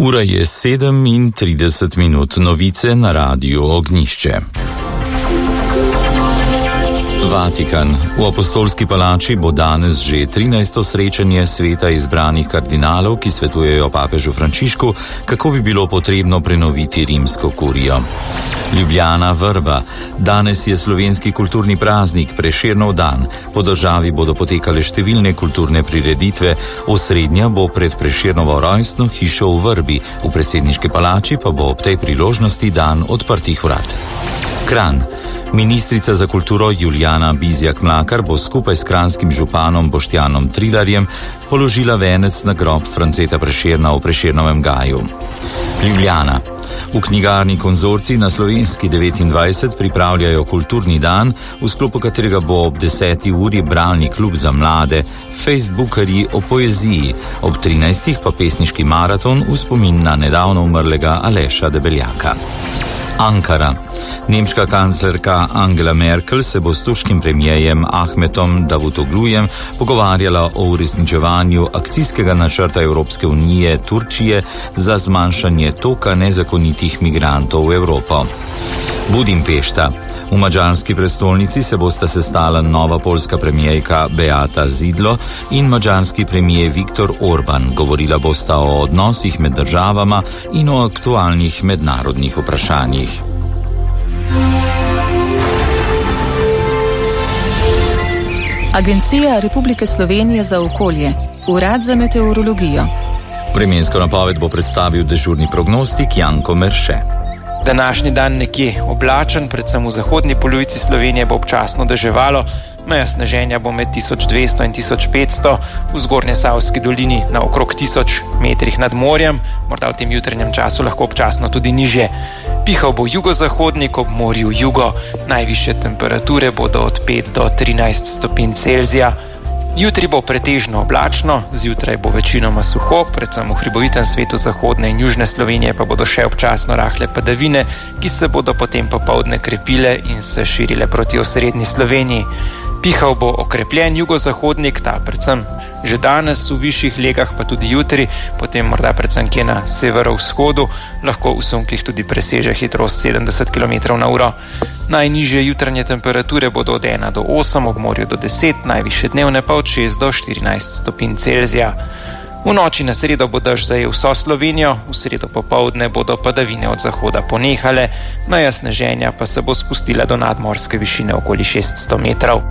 Ura je 7:30, novice na Radiu Ognjišče. Vatikan. V Apostolski palači bo danes že 13. srečanje sveta izbranih kardinalov, ki svetujejo papežu Frančišku, kako bi bilo potrebno prenoviti rimsko kurijo. Ljubljana Vrba. Danes je slovenski kulturni praznik, Prešernov dan. Po državi bodo potekale številne kulturne prireditve, osrednja bo pred Prešernovo rojstno hišo v Vrbi, v predsedniški palači pa bo ob tej priložnosti dan odprtih vrat. Kranj. Ministrica za kulturo Julijana Bizjak-Mlakar bo skupaj s kranjskim županom Boštjanom Trilarjem položila venec na grob Franceta Prešerna v Prešernovem gaju. Ljubljana. V knjigarni Konzorcij na Slovenski 29 pripravljajo kulturni dan, v sklopu katerega bo ob 10. uri bralni klub za mlade, Facebookarji o poeziji, ob 13. pa pesniški maraton v spomin na nedavno umrlega Aleša Debeljaka. Ankara. Nemška kanclerka Angela Merkel se bo s turškim premijejem Ahmetom Davutoglujem pogovarjala o uresničevanju akcijskega načrta Evropske unije Turčije za zmanjšanje toka nezakonitih migrantov v Evropo. Budimpešta. V madžarski prestolnici se bosta sestala nova poljska premijejka Beata Zidlo in madžarski premijer Viktor Orban. Govorila bosta o odnosih med državama in o aktualnih mednarodnih vprašanjih. Agencija Republike Slovenije za okolje, Urad za meteorologijo. Vremensko napoved bo predstavil dežurni prognostik Janko Merše. Današnji dan nekje oblačen, predvsem v zahodni polovici Slovenije bo občasno deževalo, meja sneženja bo med 1200 in 1500, v Zgornjesavski dolini na okrog 1000 metrih nad morjem, morda v tem jutranjem času lahko občasno tudi nižje. Pihal bo jugozahodnik, ob morju jugo, najvišje temperature bodo od 5 do 13 stopinj Celzija. Jutri bo pretežno oblačno, zjutraj bo večinoma suho, predvsem v hribovitem svetu zahodne in južne Slovenije pa bodo še občasno rahle padavine, ki se bodo potem popoldne krepile in se širile proti osrednji Sloveniji. Pihal bo okrepljen jugozahodnik, ta predvsem že danes v višjih legah, pa tudi jutri, potem morda predvsem kje na severovzhodu, lahko v sunkih tudi preseže hitrost 70 km/h. Najnižje jutranje temperature bodo od 1 do 8, ob morju do 10, najvišje dnevne pa od 6 do 14 stopinj Celzija. V noči na sredo bo dež zajel vso Slovenijo, v sredo popoldne bodo padavine od zahoda ponehale, meja sneženja pa se bo spustila do nadmorske višine okoli 600 metrov.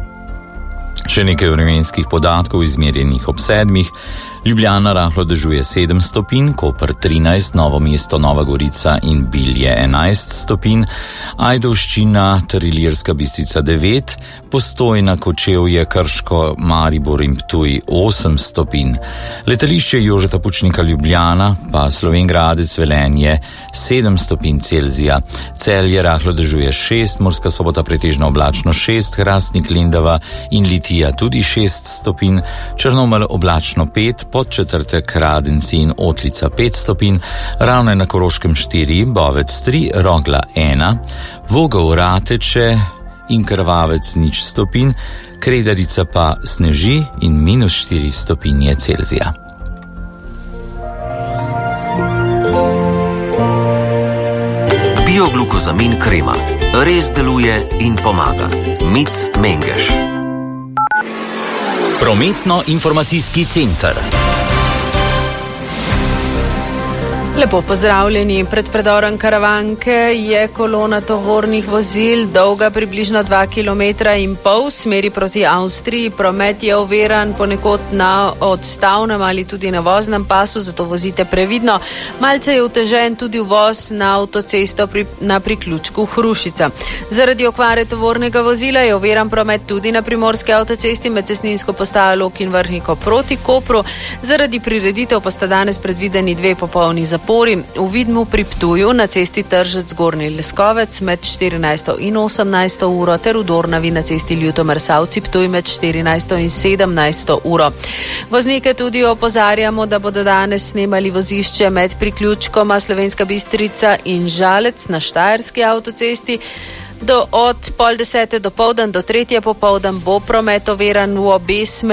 Še nekaj vremenskih podatkov izmerjenih ob 7. Ljubljana rahlo dežuje 7 stopinj, Koper 13, Novo mesto, Nova Gorica in Bilje 11 stopinj, Ajdovščina ter Ilirska Bistrica 9, Postojna, Kočevje, Krško, Maribor in Ptuj 8 stopinj. Letališče Jožeta Pučnika Ljubljana pa Slovenj Gradec Velenje 7 stopinj Celzija, Celje rahlo dežuje 6, Murska Sobota pretežno oblačno 6, Hrastnik, Lendava in Litija tudi 6 stopinj, Črnomelj oblačno 5, Podčetrtek, Radenci in Otlica 5 stopinj, Ravne na Koroškem 4, Bovec 3, Rogla 1, Vogel, Rateče in Krvavec 0 stopinj, Kredarica pa sneži in -4 stopinje Celzija. Bioglukozamin krema. Res deluje in pomaga. Mic Mengeš. Prometno-informacijski center. Lepo pozdravljeni. Pred predorom Karavanke je kolona tovornih vozil dolga približno 2,5 km v smeri proti Avstriji. Promet je oviran ponekod na odstavnem ali tudi na voznem pasu, zato vozite previdno. Malce je otežen tudi uvoz na avtocesto na priključku Hrušica. Zaradi okvare tovornega vozila je oviran promet tudi na primorski avtocesti med cestninsko postajo Lok in Vrhniko proti Kopru. Zaradi prireditev pa sta danes predvideni 2 popolni zapori. V Vidmu pri Ptuju na cesti Tržec Gornji Leskovec med 14. in 18. uro ter v Dornavi na cesti Ljutomer Savci Ptuj med 14. in 17. uro. Voznike tudi opozarjamo, da bodo danes snemali vozišče med priključkoma Slovenska Bistrica in Žalec na Štajerski avtocesti. Od 9:30 dopoldan do 3. popoldan bo promet oviran v obe smeri.